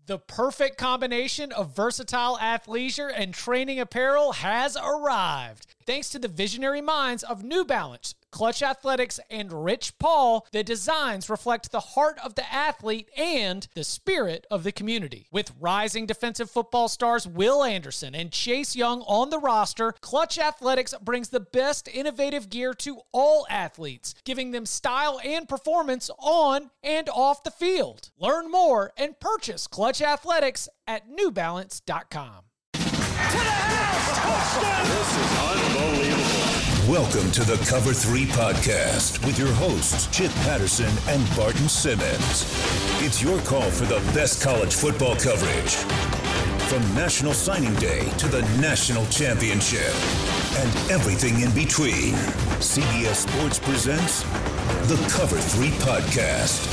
The perfect combination of versatile athleisure and training apparel has arrived. Thanks to the visionary minds of New Balance, Clutch Athletics, and Rich Paul, the designs reflect the heart of the athlete and the spirit of the community. With rising defensive football stars Will Anderson and Chase Young on the roster, Clutch Athletics brings the best innovative gear to all athletes, giving them style and performance on and off the field. Learn more and purchase Clutch Athletics at newbalance.com. To the house! Touchdown! This is unbelievable. Welcome to the Cover 3 podcast with your hosts, Chip Patterson and Barton Simmons. It's your call for the best college football coverage. From National Signing Day to the National Championship and everything in between, CBS Sports presents the Cover 3 podcast.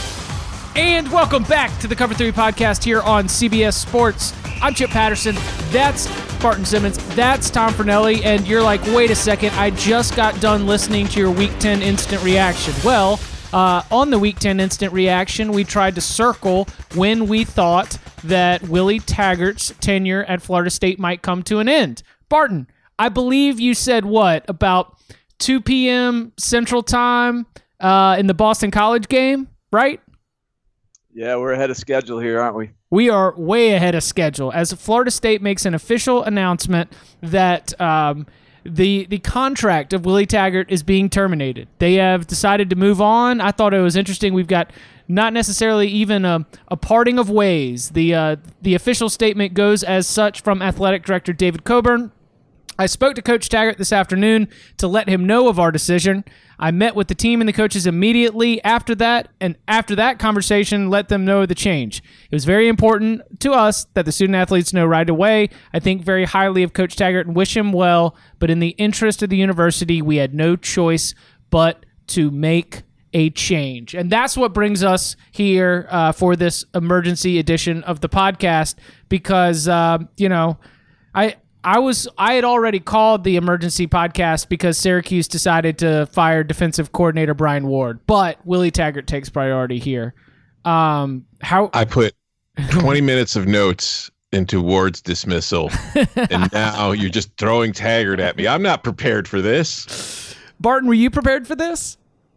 And welcome back to the Cover 3 podcast here on CBS Sports. I'm Chip Patterson. That's Barton Simmons. That's Tom Fornelli. And you're like, wait a second, I just got done listening to your Week 10 instant reaction. Well, on the Week 10 instant reaction, we tried to circle when we thought that Willie Taggart's tenure at Florida State might come to an end. Barton, I believe you said what, about 2 p.m. Central Time in the Boston College game, right? Yeah, we're ahead of schedule here, aren't we? We are way ahead of schedule as Florida State makes an official announcement that the contract of Willie Taggart is being terminated. They have decided to move on. I thought it was interesting. We've got not necessarily even a parting of ways. The official statement goes as such from Athletic Director David Coburn. I spoke to Coach Taggart this afternoon to let him know of our decision. I met with the team and the coaches immediately after that, and after that conversation, let them know the change. It was very important to us that the student athletes know right away. I think very highly of Coach Taggart and wish him well, but in the interest of the university, we had no choice but to make a change. And that's what brings us here for this emergency edition of the podcast because, I had already called the emergency podcast because Syracuse decided to fire defensive coordinator Brian Ward, but Willie Taggart takes priority here. I put 20 minutes of notes into Ward's dismissal, and now you're just throwing Taggart at me. I'm not prepared for this. Barton, were you prepared for this?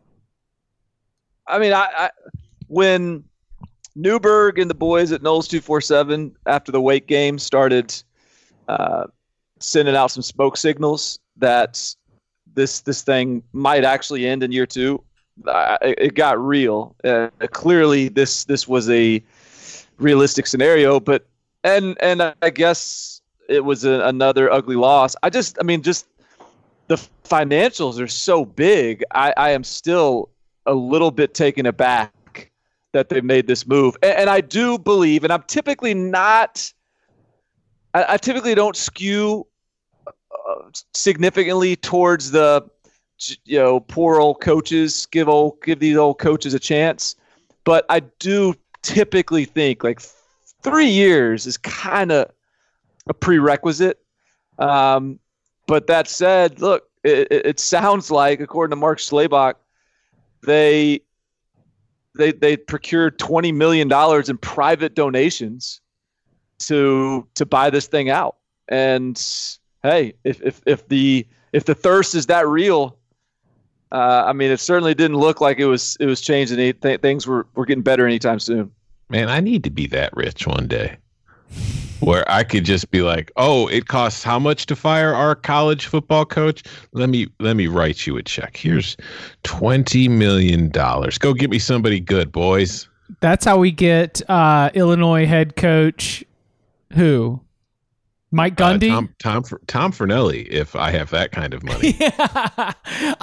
I mean, I when Newberg and the boys at Knowles 247 after the Wake game started sending out some smoke signals that this thing might actually end in year 2. It got real. Clearly, this was a realistic scenario, but and I guess it was another ugly loss. Just the financials are so big. I am still a little bit taken aback that they made this move, and I do believe, and I'm typically not. I typically don't skew significantly towards the, poor old coaches, give these old coaches a chance. But I do typically think like 3 years is kind of a prerequisite. But that said, look, it sounds like, according to Mark Schlabach, they procured $20 million in private donations to buy this thing out. And hey, if the thirst is that real, it certainly didn't look like it was changing. Things were getting better anytime soon. Man, I need to be that rich one day where I could just be like, oh, it costs how much to fire our college football coach? Let me write you a check. Here's $20 million. Go get me somebody good, boys. That's how we get Illinois head coach who? Mike Gundy? Tom Fornelli, if I have that kind of money. Yeah.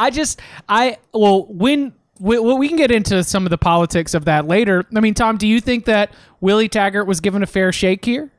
We can get into some of the politics of that later. I mean, Tom, do you think that Willie Taggart was given a fair shake here?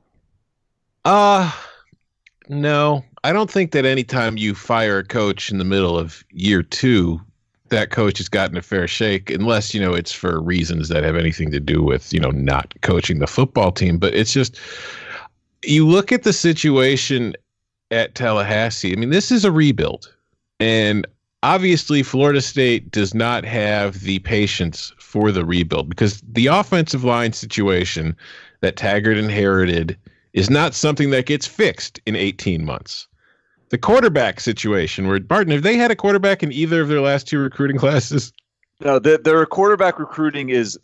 No. I don't think that anytime you fire a coach in the middle of year 2, that coach has gotten a fair shake, unless, it's for reasons that have anything to do with, not coaching the football team. But it's just, you look at the situation at Tallahassee. I mean, this is a rebuild. And obviously, Florida State does not have the patience for the rebuild, because the offensive line situation that Taggart inherited is not something that gets fixed in 18 months. The quarterback situation, where Barton, have they had a quarterback in either of their last 2 recruiting classes? No, their quarterback recruiting is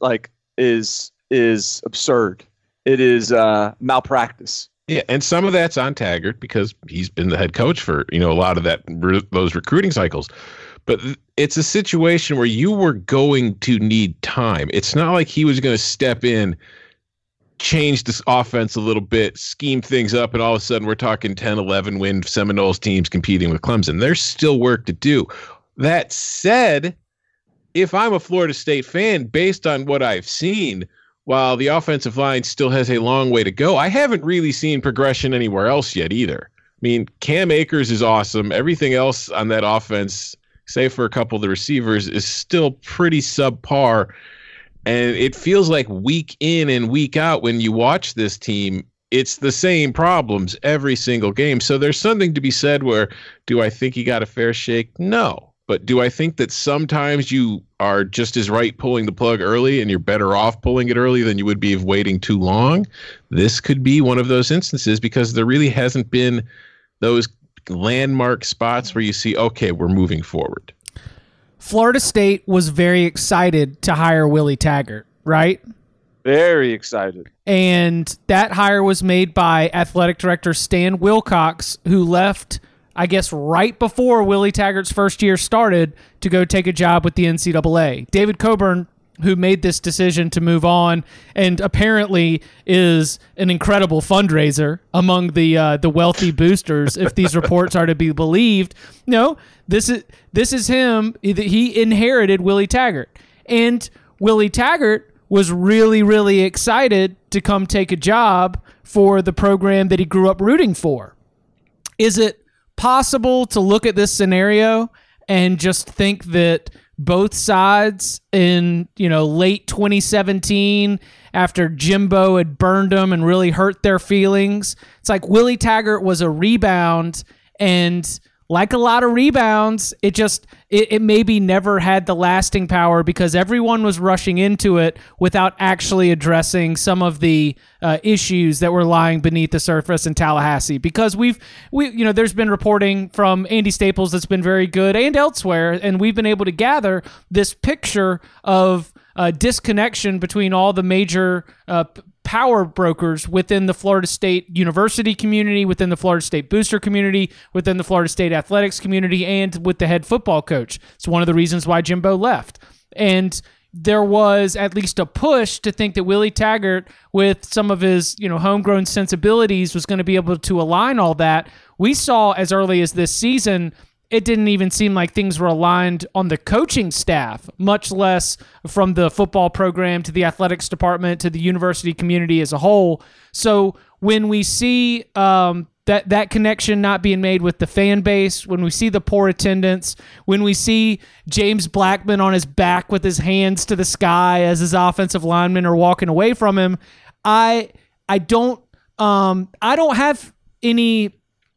absurd. It is malpractice. Yeah, and some of that's on Taggart because he's been the head coach for, a lot of those recruiting cycles. But it's a situation where you were going to need time. It's not like he was going to step in, change this offense a little bit, scheme things up, and all of a sudden we're talking 10-11 win Seminoles teams competing with Clemson. There's still work to do. That said, if I'm a Florida State fan, based on what I've seen, while the offensive line still has a long way to go, I haven't really seen progression anywhere else yet either. I mean, Cam Akers is awesome. Everything else on that offense, save for a couple of the receivers, is still pretty subpar. And it feels like week in and week out when you watch this team, it's the same problems every single game. So there's something to be said where, do I think he got a fair shake? No. But do I think that sometimes you are just as right pulling the plug early and you're better off pulling it early than you would be if waiting too long? This could be one of those instances because there really hasn't been those landmark spots where you see, okay, we're moving forward. Florida State was very excited to hire Willie Taggart, right? Very excited. And that hire was made by athletic director Stan Wilcox, who left, I guess, right before Willie Taggart's first year started to go take a job with the NCAA. David Coburn, who made this decision to move on and apparently is an incredible fundraiser among the wealthy boosters, if these reports are to be believed. No, this is him. He inherited Willie Taggart. And Willie Taggart was really, really excited to come take a job for the program that he grew up rooting for. Is it possible to look at this scenario and just think that both sides in, late 2017, after Jimbo had burned them and really hurt their feelings, it's like Willie Taggart was a rebound, and like a lot of rebounds, it maybe never had the lasting power because everyone was rushing into it without actually addressing some of the issues that were lying beneath the surface in Tallahassee. Because there's been reporting from Andy Staples that's been very good and elsewhere, and we've been able to gather this picture of disconnection between all the major power brokers within the Florida State University community, within the Florida State booster community, within the Florida State athletics community, and with the head football coach. It's one of the reasons why Jimbo left. And there was at least a push to think that Willie Taggart, with some of his, homegrown sensibilities, was going to be able to align all that. We saw as early as this season, it didn't even seem like things were aligned on the coaching staff, much less from the football program to the athletics department to the university community as a whole. So when we see that connection not being made with the fan base, when we see the poor attendance, when we see James Blackman on his back with his hands to the sky as his offensive linemen are walking away from him, I don't have any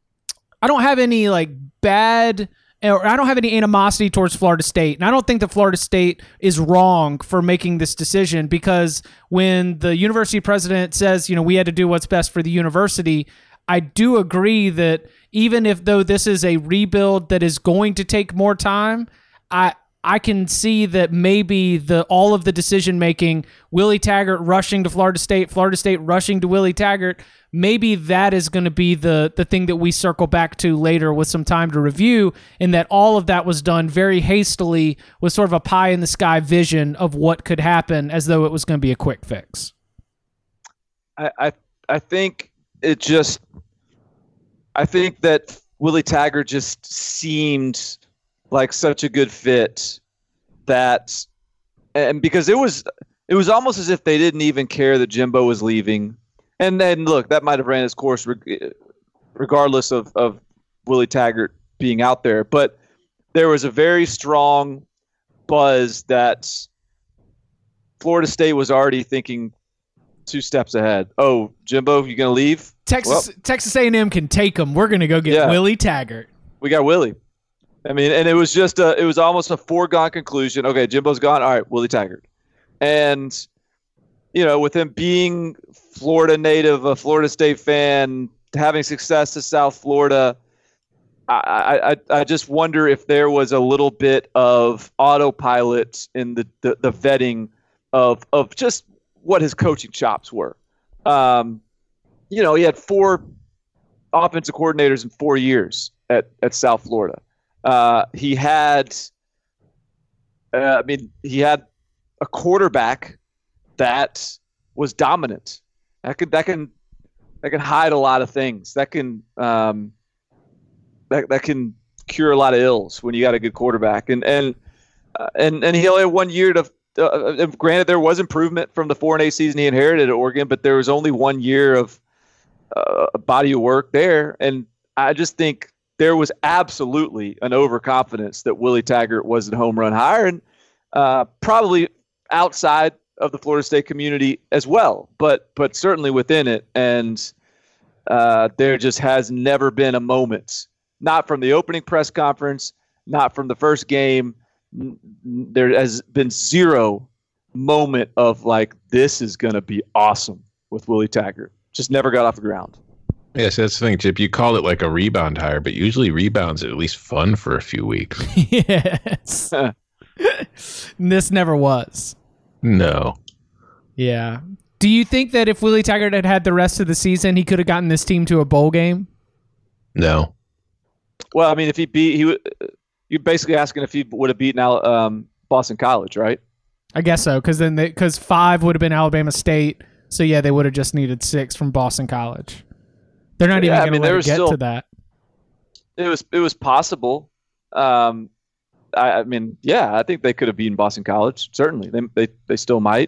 like bad, or I don't have any animosity towards Florida State. And I don't think that Florida State is wrong for making this decision, because when the university president says, we had to do what's best for the university, I do agree that even though this is a rebuild that is going to take more time, I can see that maybe all of the decision making, Willie Taggart rushing to Florida State rushing to Willie Taggart, maybe that is going to be the thing that we circle back to later with some time to review, and that all of that was done very hastily with sort of a pie in the sky vision of what could happen, as though it was going to be a quick fix. I think that Willie Taggart just seemed like such a good fit and because it was almost as if they didn't even care that Jimbo was leaving. And then look, that might have ran its course regardless of Willie Taggart being out there. But there was a very strong buzz that Florida State was already thinking 2 steps ahead. Oh, Jimbo, you going to leave? Texas A&M can take him. We're going to go get Willie Taggart. We got Willie. I mean, and it was just it was almost a foregone conclusion. Okay, Jimbo's gone. All right, Willie Taggart. And, with him being Florida native, a Florida State fan, having success at South Florida, I just wonder if there was a little bit of autopilot in the vetting of just what his coaching chops were. He had 4 offensive coordinators in 4 years at South Florida. He had a quarterback that was dominant. That can hide a lot of things. That can that can cure a lot of ills when you got a good quarterback. And he only had 1 year to. Granted, there was improvement from the 4-8 season he inherited at Oregon, but there was only 1 year of a body of work there. And I just think there was absolutely an overconfidence that Willie Taggart was a home run hire, and probably outside of the Florida State community as well, but certainly within it. And there just has never been a moment, not from the opening press conference, not from the first game. There has been zero moment of like, this is going to be awesome with Willie Taggart. Just never got off the ground. Yes, that's the thing, Chip. You call it like a rebound hire, but usually rebounds are at least fun for a few weeks. Yes. This never was. No. Yeah. Do you think that if Willie Taggart had had the rest of the season, he could have gotten this team to a bowl game? No. Well, I mean, if you're basically asking if he would have beaten Boston College, right? I guess so, because 5 would have been Alabama State. So yeah, they would have just needed 6 from Boston College. They're not even going to get to that. It was possible. I think they could have beaten Boston College. Certainly, they still might.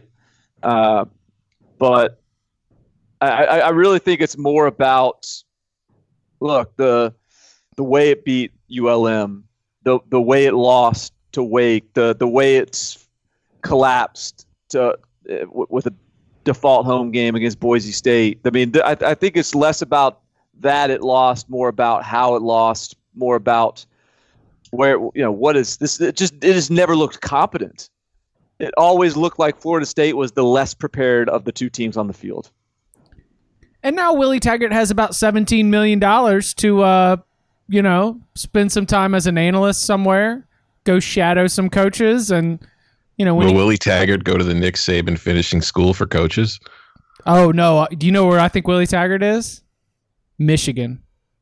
But I really think it's more about, look, the way it beat ULM, the way it lost to Wake, the way it's collapsed with a default home game against Boise State. I mean, I think it's less about that it lost, more about how it lost, more about where, what is this? It has never looked competent. It always looked like Florida State was the less prepared of the two teams on the field. And now Willie Taggart has about $17 million to, spend some time as an analyst somewhere, go shadow some coaches, and will Willie Taggart go to the Nick Saban finishing school for coaches? Oh, no. Do you know where I think Willie Taggart is? Michigan.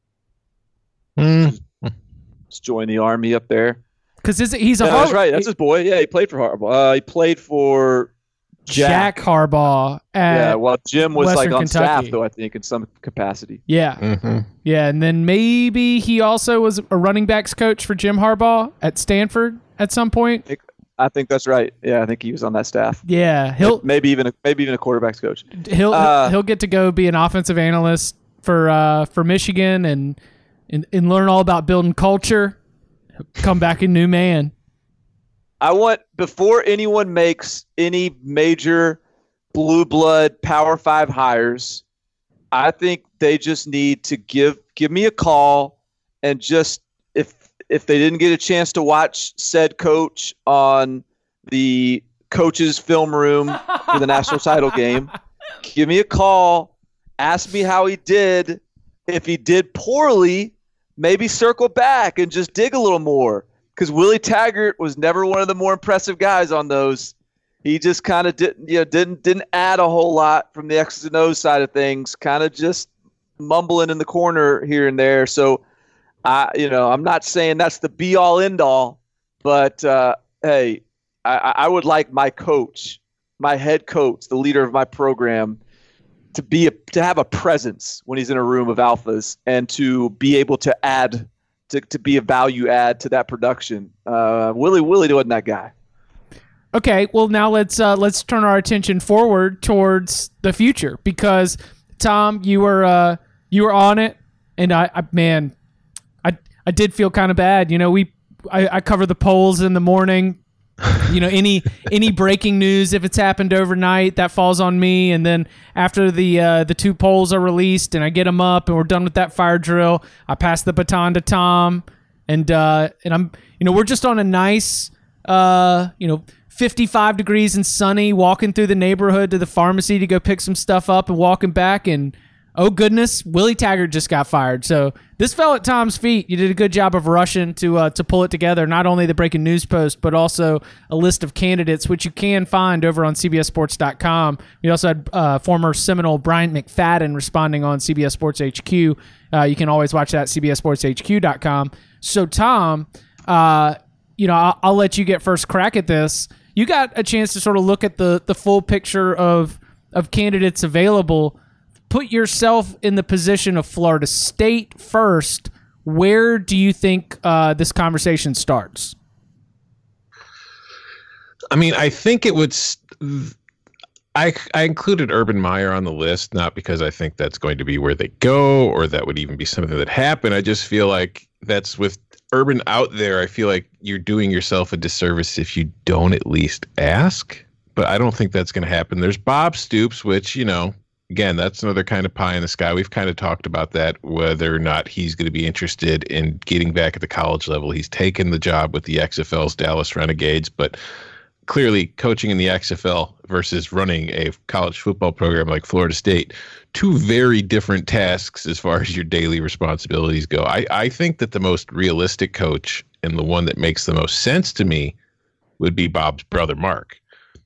Let's join the Army up there. Because he's a that's right. That's his boy. Yeah, he played for Harbaugh. He played for Jack Harbaugh. Jim was Western on Kentucky. staff, though, I think, in some capacity. Yeah. Mm-hmm. Yeah, and then maybe he also was a running backs coach for Jim Harbaugh at Stanford at some point. I think that's right. Yeah, I think he was on that staff. Yeah, he'll maybe even a quarterback's coach. He'll get to go be an offensive analyst for Michigan and learn all about building culture. Come back a new man. I want, before anyone makes any major blue blood Power 5 hires, I think they just need to give me a call, and just if they didn't get a chance to watch said coach on the coach's film room for the national title game, give me a call, ask me how he did. If he did poorly, maybe circle back and just dig a little more, because Willie Taggart was never one of the more impressive guys on those. He just kind of didn't add a whole lot from the X's and O's side of things, kind of just mumbling in the corner here and there. So I'm not saying that's the be all end all, but hey, I would like my coach, my head coach, the leader of my program, to have a presence when he's in a room of alphas, and to be able to add to be a value add to that production. Willie wasn't that guy. Okay, well now let's turn our attention forward towards the future, because Tom, you were on it, and I did feel kind of bad. I cover the polls in the morning. Any breaking news, if it's happened overnight, that falls on me. And then after the 2 polls are released and I get them up and we're done with that fire drill, I pass the baton to Tom, and I'm we're just on a nice 55 degrees and sunny, walking through the neighborhood to the pharmacy to go pick some stuff up and walking back, and oh goodness, Willie Taggart just got fired. So this fell at Tom's feet. You did a good job of rushing to pull it together. Not only the breaking news post, but also a list of candidates, which you can find over on CBSSports.com. We also had former Seminole Bryant McFadden responding on CBS Sports HQ. You can always watch that at CBSSportsHQ.com. So Tom, I'll let you get first crack at this. You got a chance to sort of look at the full picture of candidates available. Put yourself in the position of Florida State first. Where do you think this conversation starts? I mean, I think it would. I included Urban Meyer on the list, not because I think that's going to be where they go or that would even be something that happened. I just feel like that's with Urban out there. I feel like you're doing yourself a disservice if you don't at least ask. But I don't think that's going to happen. There's Bob Stoops, which, again, that's another kind of pie in the sky. We've kind of talked about that, whether or not he's going to be interested in getting back at the college level. He's taken the job with the XFL's Dallas Renegades, but clearly coaching in the XFL versus running a college football program like Florida State, two very different tasks as far as your daily responsibilities go. I think that the most realistic coach and the one that makes the most sense to me would be Bob's brother, Mark.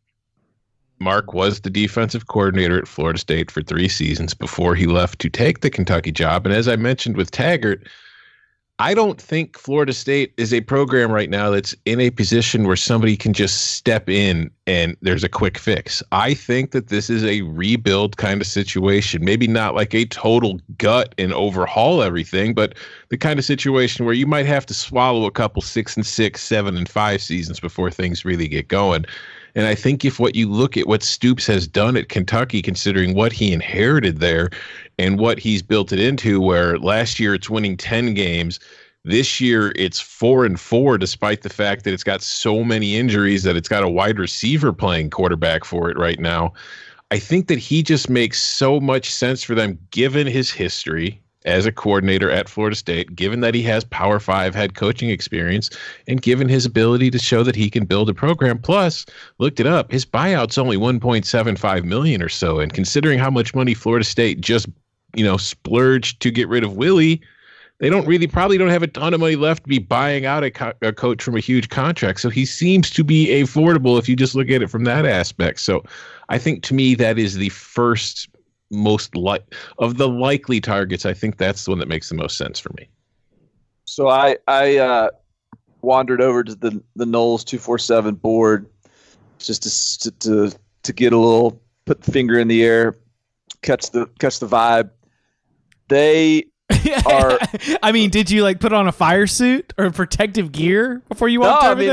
Mark was the defensive coordinator at Florida State for 3 seasons before he left to take the Kentucky job. And as I mentioned with Taggart, I don't think Florida State is a program right now that's in a position where somebody can just step in and there's a quick fix. I think that this is a rebuild kind of situation. Maybe not like a total gut and overhaul everything, but the kind of situation where you might have to swallow a couple 6-6, 7-5 seasons before things really get going. And I think if what you look at what Stoops has done at Kentucky, considering what he inherited there and what he's built it into, where last year it's winning 10 games, this year it's 4-4, despite the fact that it's got so many injuries that it's got a wide receiver playing quarterback for it right now. I think that he just makes so much sense for them, given his history as a coordinator at Florida State, given that he has Power 5 head coaching experience, and given his ability to show that he can build a program. Plus, looked it up, his buyout's only $1.75 million or so. And considering how much money Florida State just, splurged to get rid of Willie, they probably don't have a ton of money left to be buying out a coach from a huge contract. So he seems to be affordable if you just look at it from that aspect. So I think to me, that is the first most of the likely targets. I think that's the one that makes the most sense for me. So I wandered over to the Noles 247 board just to get a little, put the finger in the air, catch the vibe. They are. I mean, did you put on a fire suit or protective gear before you walked over there?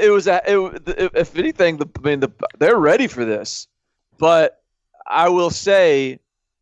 If anything, they're ready for this, but I will say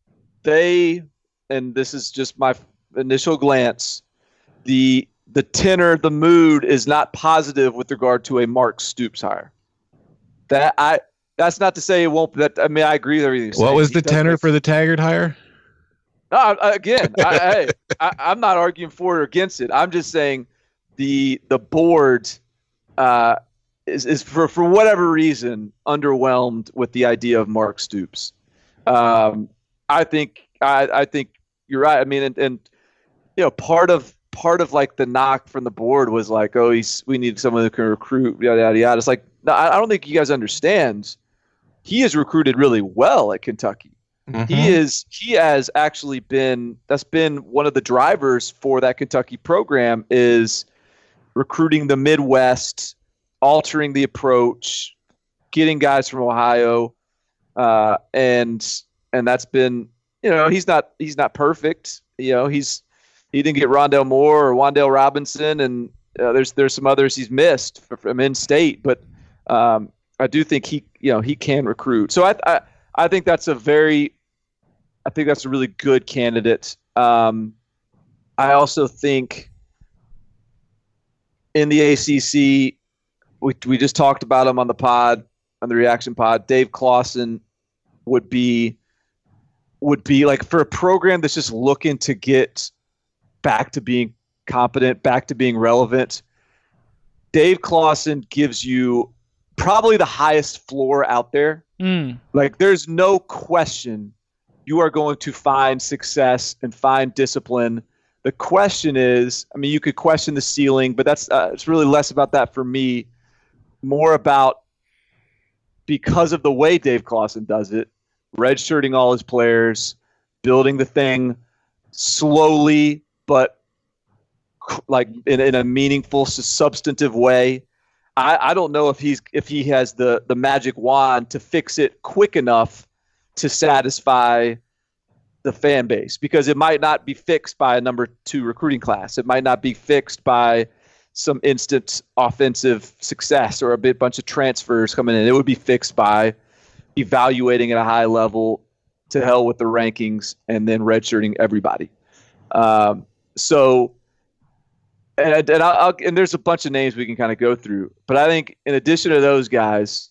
and this is just my initial glance, the tenor, the mood is not positive with regard to a Mark Stoops hire. That's not to say it won't. I agree with everything you're saying. What was the tenor for the Taggart hire? No, I'm not arguing for or against it. I'm just saying the board is for whatever reason underwhelmed with the idea of Mark Stoops. I think you're right. I mean, and part of the knock from the board was we need someone who can recruit, yada yada yada. It's no, I don't think you guys understand. He has recruited really well at Kentucky. Mm-hmm. He has actually that's been one of the drivers for that Kentucky program, is recruiting the Midwest, altering the approach, getting guys from Ohio, and that's been, he's not perfect. He didn't get Rondell Moore or Wan'Dale Robinson, and there's some others he's missed from in-state, but I do think he can recruit. So I think that's a really good candidate. I also think in the ACC, we just talked about him on the reaction pod. Dave Clawson would be for a program that's just looking to get back to being competent, back to being relevant. Dave Clawson gives you probably the highest floor out there. Like, there's no question you are going to find success and find discipline. The question is, I mean, you could question the ceiling, but that's it's really less about that for me, more about, because of the way Dave Clawson does it, redshirting all his players, building the thing slowly, but like in a meaningful, substantive way. I don't know if he has the magic wand to fix it quick enough to satisfy the fan base, because it might not be fixed by a number 2 recruiting class. It might not be fixed by some instant offensive success or a bunch of transfers coming in. It would be fixed by evaluating at a high level, to hell with the rankings, and then redshirting everybody. And there's a bunch of names we can kind of go through, but I think in addition to those guys,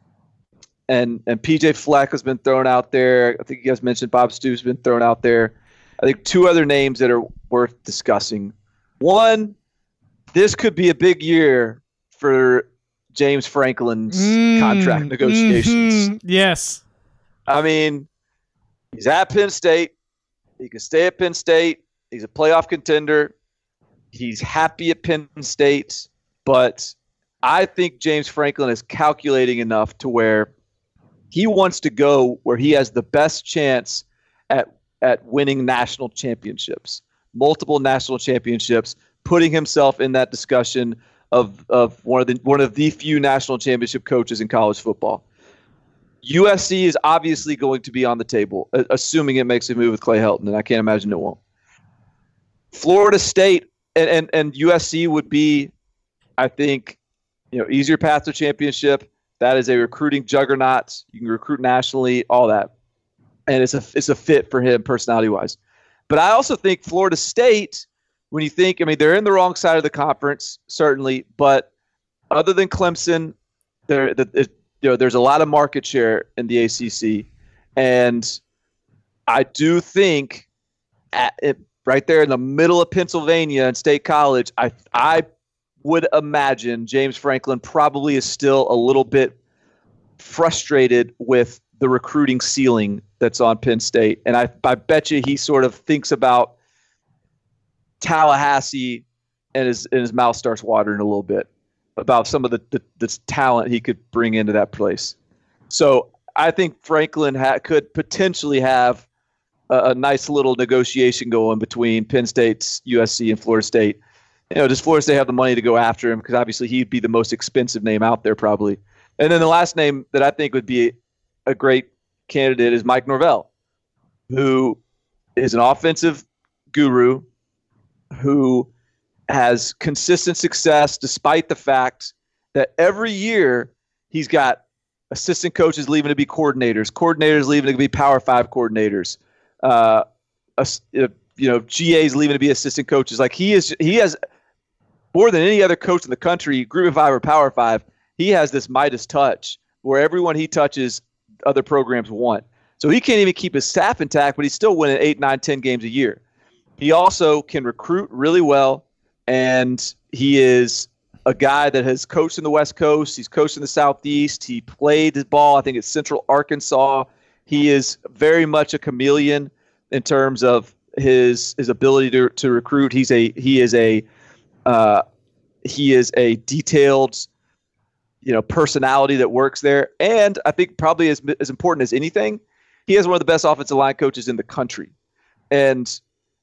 and PJ Fleck has been thrown out there. I think you guys mentioned Bob Stoops been thrown out there. I think 2 other names that are worth discussing. One, this could be a big year for James Franklin's contract negotiations. Yes. I mean, he's at Penn State. He can stay at Penn State. He's a playoff contender. He's happy at Penn State. But I think James Franklin is calculating enough to where he wants to go where he has the best chance at winning national championships, multiple national championships, putting himself in that discussion of one of the few national championship coaches in college football. USC is obviously going to be on the table, assuming it makes a move with Clay Helton, and I can't imagine it won't. Florida State and USC would be, I think, easier path to championship. That is a recruiting juggernaut. You can recruit nationally, all that. And it's a fit for him personality-wise. But I also think Florida State, when you think, I mean, they're in the wrong side of the conference, certainly, but other than Clemson, there's a lot of market share in the ACC. And I do think right there in the middle of Pennsylvania and State College, I would imagine James Franklin probably is still a little bit frustrated with the recruiting ceiling that's on Penn State. And I bet you he sort of thinks about Tallahassee and his mouth starts watering a little bit about some of the talent he could bring into that place. So I think Franklin could potentially have a nice little negotiation going between Penn State's USC and Florida State. Does Florida State have the money to go after him? Because obviously he'd be the most expensive name out there probably. And then the last name that I think would be a great candidate is Mike Norvell, who is an offensive guru who has consistent success despite the fact that every year he's got assistant coaches leaving to be coordinators leaving to be Power 5 coordinators, GAs leaving to be assistant coaches. Like he has more than any other coach in the country, Group of 5 or Power 5, he has this Midas touch where everyone he touches, other programs want. So he can't even keep his staff intact, but he's still winning 8, 9, 10 games a year. He also can recruit really well, and he is a guy that has coached in the West Coast. He's coached in the Southeast. He played his ball, I think, at Central Arkansas. He is very much a chameleon in terms of his ability to recruit. He is a detailed, personality that works there. And I think probably as important as anything, he has one of the best offensive line coaches in the country. And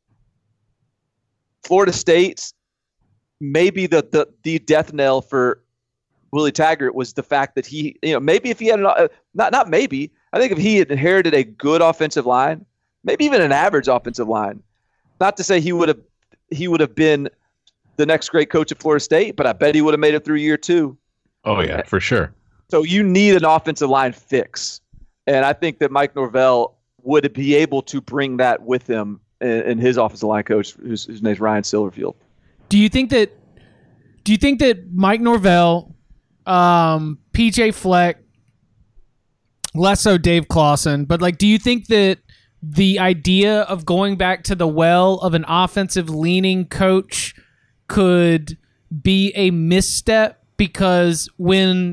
Florida State, maybe the death knell for Willie Taggart was the fact that he, maybe if he had not maybe, I think if he had inherited a good offensive line, maybe even an average offensive line, not to say he would have been the next great coach at Florida State, but I bet he would have made it through year 2. Oh yeah, for sure. So you need an offensive line fix. And I think that Mike Norvell would be able to bring that with him in his offensive line coach, whose name is Ryan Silverfield. Do you think that Mike Norvell, PJ Fleck, less so Dave Clawson, but do you think that the idea of going back to the well of an offensive leaning coach could be a misstep? Because when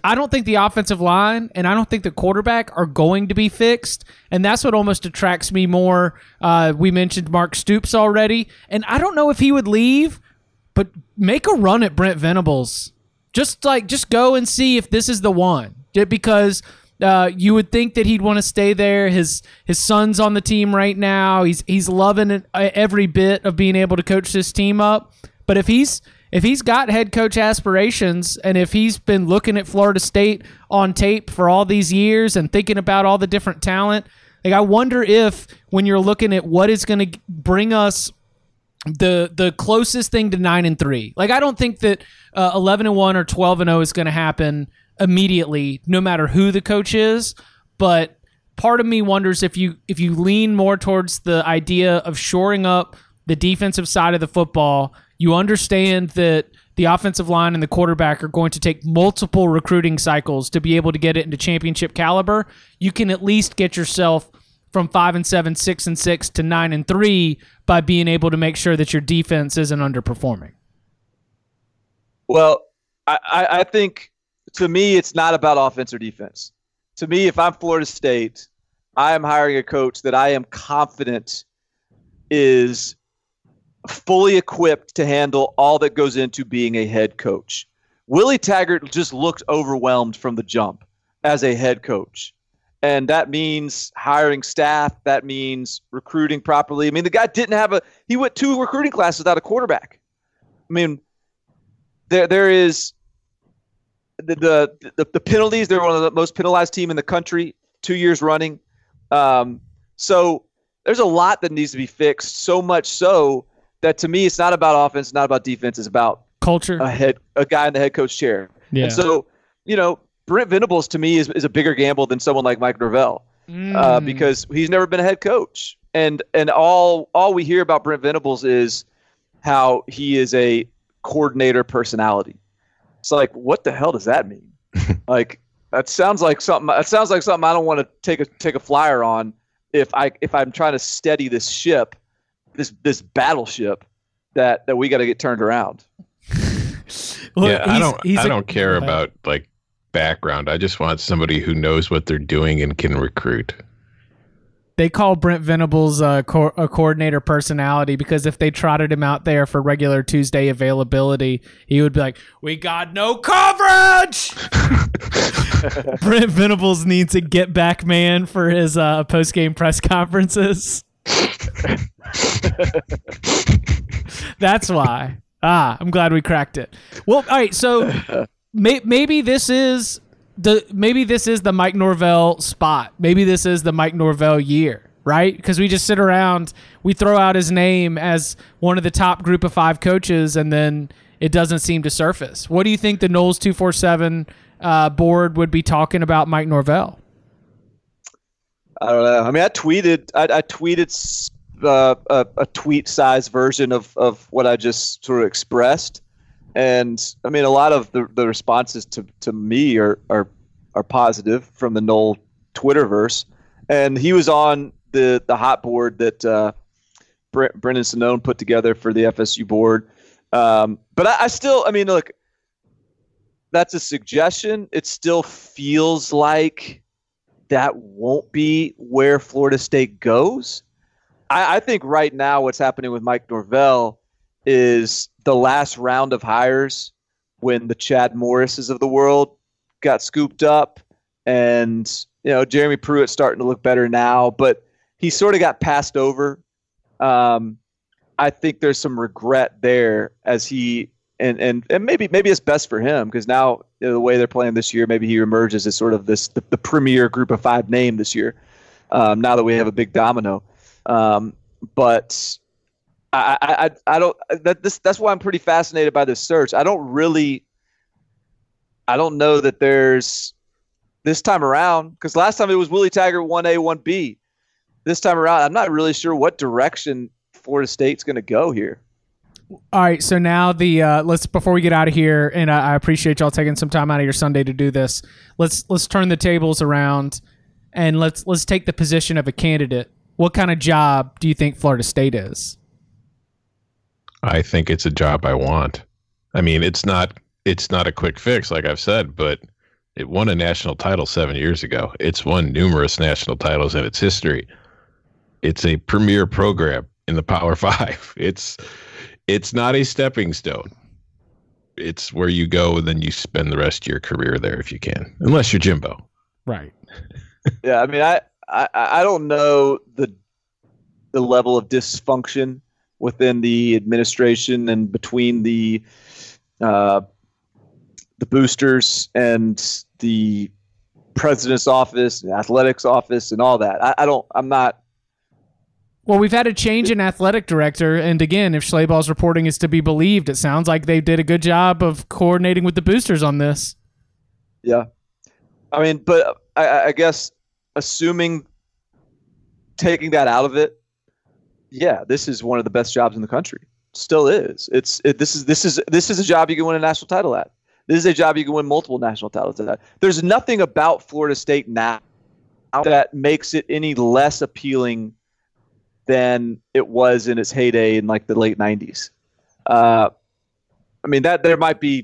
I don't think the offensive line and I don't think the quarterback are going to be fixed, and that's what almost attracts me more. We mentioned Mark Stoops already, and I don't know if he would leave, but make a run at Brent Venables. Just go and see if this is the one, because you would think that he'd want to stay there. His son's on the team right now. He's loving it, every bit of being able to coach this team up. But if he's got head coach aspirations, and if he's been looking at Florida State on tape for all these years and thinking about all the different talent, like, I wonder if when you're looking at what is going to bring us the closest thing to 9-3, like, I don't think that 11-1 or 12-0 is going to happen immediately, no matter who the coach is. But part of me wonders if you lean more towards the idea of shoring up the defensive side of the football. You understand that the offensive line and the quarterback are going to take multiple recruiting cycles to be able to get it into championship caliber. You can at least get yourself from 5-7, 6-6 to 9-3 by being able to make sure that your defense isn't underperforming. Well, I think, to me, it's not about offense or defense. To me, if I'm Florida State, I am hiring a coach that I am confident is fully equipped to handle all that goes into being a head coach. Willie Taggart just looked overwhelmed from the jump as a head coach. And that means hiring staff. That means recruiting properly. I mean, the guy he went 2 recruiting classes without a quarterback. I mean, there is the penalties. They're one of the most penalized team in the country 2 years running. So there's a lot that needs to be fixed, so much so that, to me, it's not about offense, not about defense. It's about culture, a guy in the head coach chair. Yeah. And so, Brent Venables, to me, is a bigger gamble than someone like Mike Norvell, because he's never been a head coach. And all we hear about Brent Venables is how he is a coordinator personality. It's like, what the hell does that mean? Like, that sounds like something I don't want to take a flyer on if I'm trying to steady this ship, this battleship that we got to get turned around. Well, yeah, I don't care about, like, background. I just want somebody who knows what they're doing and can recruit. They call Brent Venables a coordinator personality because if they trotted him out there for regular Tuesday availability, he would be like, "We got no coverage." Brent Venables needs a get back man for his post-game press conferences. That's why. I'm glad we cracked it. Well, all right. So maybe this is the Mike Norvell spot. Maybe this is the Mike Norvell year, right? Because we just sit around, we throw out his name as one of the top group of 5 coaches, and then it doesn't seem to surface. What do you think the Noles 247 board would be talking about Mike Norvell? I don't know. I mean, I tweeted a tweet-sized version of what I just sort of expressed. And I mean, a lot of the responses to me are positive from the Noel Twitterverse. And he was on the hot board that Brendan Sonnone put together for the FSU board. But I still, I mean, look, that's a suggestion. It still feels like that won't be where Florida State goes. I think right now what's happening with Mike Norvell is the last round of hires when the Chad Morrises of the world got scooped up, and Jeremy Pruitt's starting to look better now, but he sort of got passed over. I think there's some regret there as he and maybe it's best for him because now the way they're playing this year, maybe he emerges as sort of the premier group of 5 name this year. Now that we have a big domino, but I don't. That's why I'm pretty fascinated by this search. I don't know that there's this time around, because last time it was Willie Taggart 1A, 1B. This time around, I'm not really sure what direction Florida State's going to go here. All right, so now let's before we get out of here, and I appreciate y'all taking some time out of your Sunday to do this. Let's turn the tables around, and let's take the position of a candidate. What kind of job do you think Florida State is? I think it's a job I want. I mean, it's not a quick fix, like I've said, but It won a national title 7 years ago. It's won numerous national titles in its history. It's a premier program in the Power Five. It's not a stepping stone. It's where you go and then you spend the rest of your career there if you can, unless you're Jimbo. Right. Yeah, I mean, I don't know the level of dysfunction within the administration and between the boosters and the president's office and athletics office and all that. I'm not. Well, we've had a change in athletic director, and again, if Schlabach's reporting is to be believed, it sounds like they did a good job of coordinating with the boosters on this. Yeah. I mean, but I guess assuming taking that out of it, yeah, this is one of the best jobs in the country. Still is. This is a job you can win a national title at. This is a job you can win multiple national titles at. There's nothing about Florida State now that makes it any less appealing than it was in its heyday in like the late 90s. I mean, that there might be,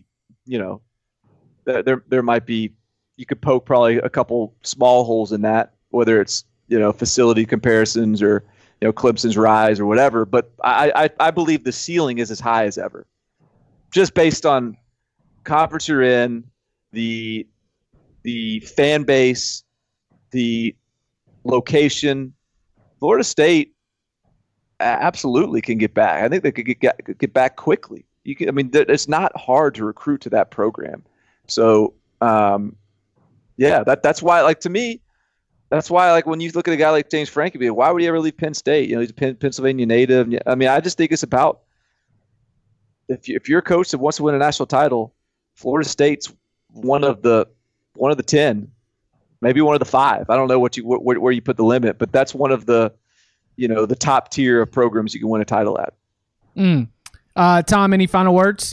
there might be, you could poke probably a couple small holes in that, whether it's, facility comparisons or, Clemson's rise or whatever. But I believe the ceiling is as high as ever, just based on conference you're in, the fan base, the location. Florida State absolutely can get back. I think they could get back quickly. It's not hard to recruit to that program. So, yeah, that's why, like, to me, that's why, like, when you look at a guy like James Frankie, why would he ever leave Penn State? He's a Pennsylvania native. I mean, I just think it's about if you're a coach that wants to win a national title, Florida State's one of the 10, maybe one of the 5. I don't know where you put the limit, but that's one of the the top tier of programs you can win a title at. Tom, any final words?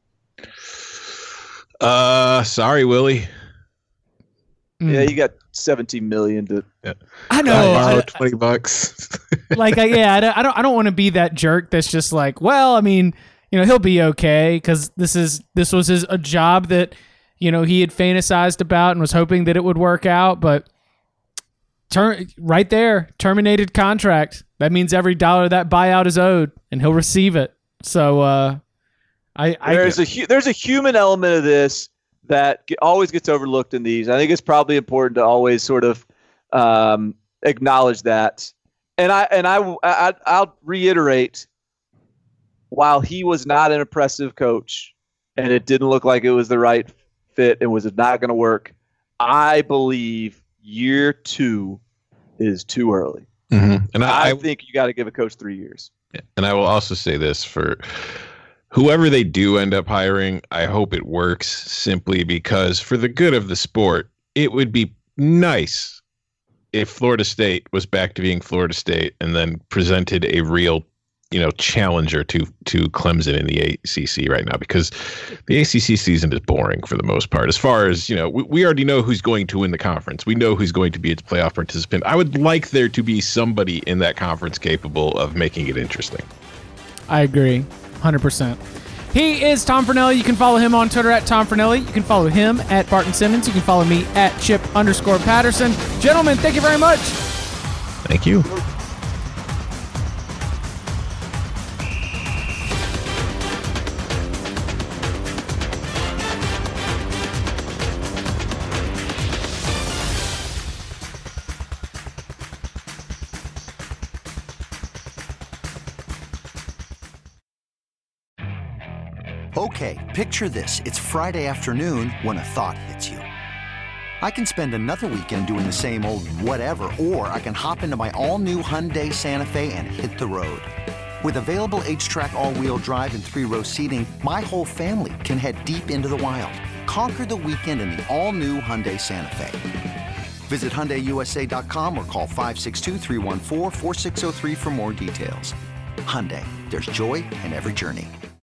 Sorry, Willie. Yeah, you got $17 million to. Yeah. I know. $20. Like, I don't want to be that jerk that's just like, well, I mean, he'll be okay because this was a job that he had fantasized about and was hoping that it would work out, but right there, terminated contract. That means every dollar that buyout is owed, and he'll receive it. So, there's a human element of this that always gets overlooked in these. I think it's probably important to always sort of acknowledge that. And I'll reiterate, while he was not an impressive coach, and it didn't look like it was the right fit and was not going to work, I believe year 2 is too early. Mm-hmm. And I think you got to give a coach 3 years. And I will also say this for whoever they do end up hiring, I hope it works, simply because for the good of the sport, it would be nice if Florida State was back to being Florida State and then presented a real, challenger to Clemson in the ACC right now, because the ACC season is boring for the most part. As far as, we already know who's going to win the conference. We know who's going to be its playoff participant. I would like there to be somebody in that conference capable of making it interesting. I agree, 100%. He is Tom Fornelli. You can follow him on Twitter at Tom Fornelli. You can follow him at Barton Simmons. You can follow me at Chip_Patterson. Gentlemen, thank you very much. Thank you. Okay, picture this. It's Friday afternoon when a thought hits you. I can spend another weekend doing the same old whatever, or I can hop into my all-new Hyundai Santa Fe and hit the road. With available H-Track all-wheel drive and 3-row seating, my whole family can head deep into the wild. Conquer the weekend in the all-new Hyundai Santa Fe. Visit HyundaiUSA.com or call 562-314-4603 for more details. Hyundai, there's joy in every journey.